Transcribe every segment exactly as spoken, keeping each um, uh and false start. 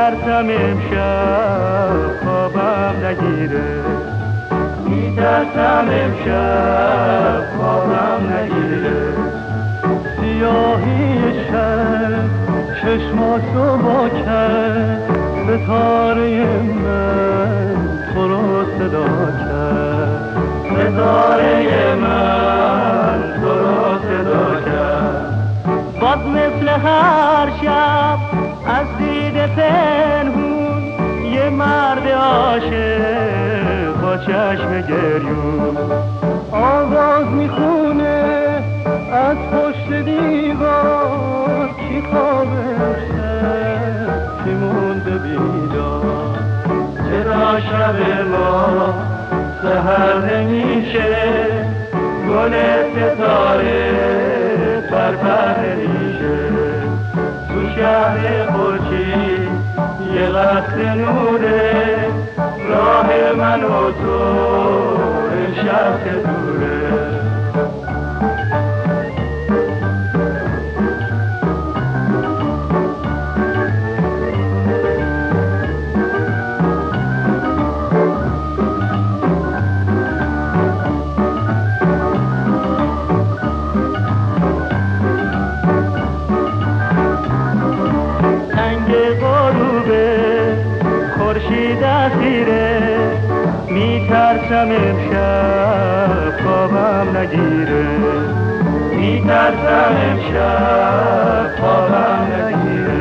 میترسم امشب خوابم نگیره، میترسم امشب خوابم نگیره. سیاهی شب چشماتو با کرد، ستاره من تو رو صدا کرد، ستاره من تو رو صدا کرد. باز مثل هر شب از دید پنهون یه مرد عاشق با چشم گریون آواز میخونه از پشت دیوار. کی خوابش شد کی مونده بیدار؟ چرا شب ما سحر نمیشه؟ گل ستاره پرپر نمیشه. تو شهر خورشید یه قطر نوره، راه من و تو امشب که دوره. خورشید اسیره، میترسم امشب خوابم نگیره، میترسم امشب خوابم نگیره.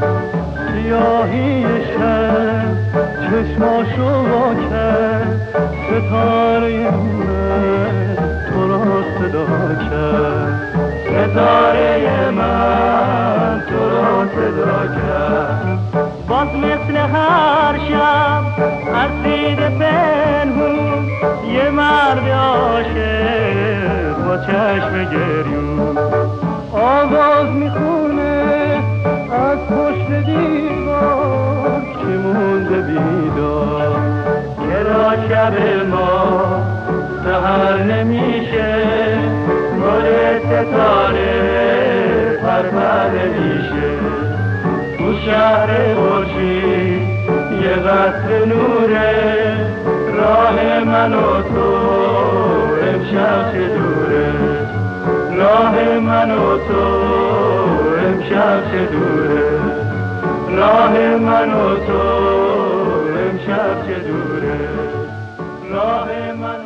سیاهی شب چشماشو وا کرد، ستاره من تو را صدا کرد، ستاره من تو را صدا کرد. باز مثل هر شب از دید پنهون یه مرد عاشق با چشم گریون آواز میخونه از پشت دیوار. کی مونده بیدار؟ چرا شب ما سحر نمیشه؟ گل ستاره پرپر نمیشه. تو شهر خورشید یه قطر نوره، راه من و تو امشب چه دوره، راه من و تو امشب چه دوره، راه من و تو امشب چه دوره، راه من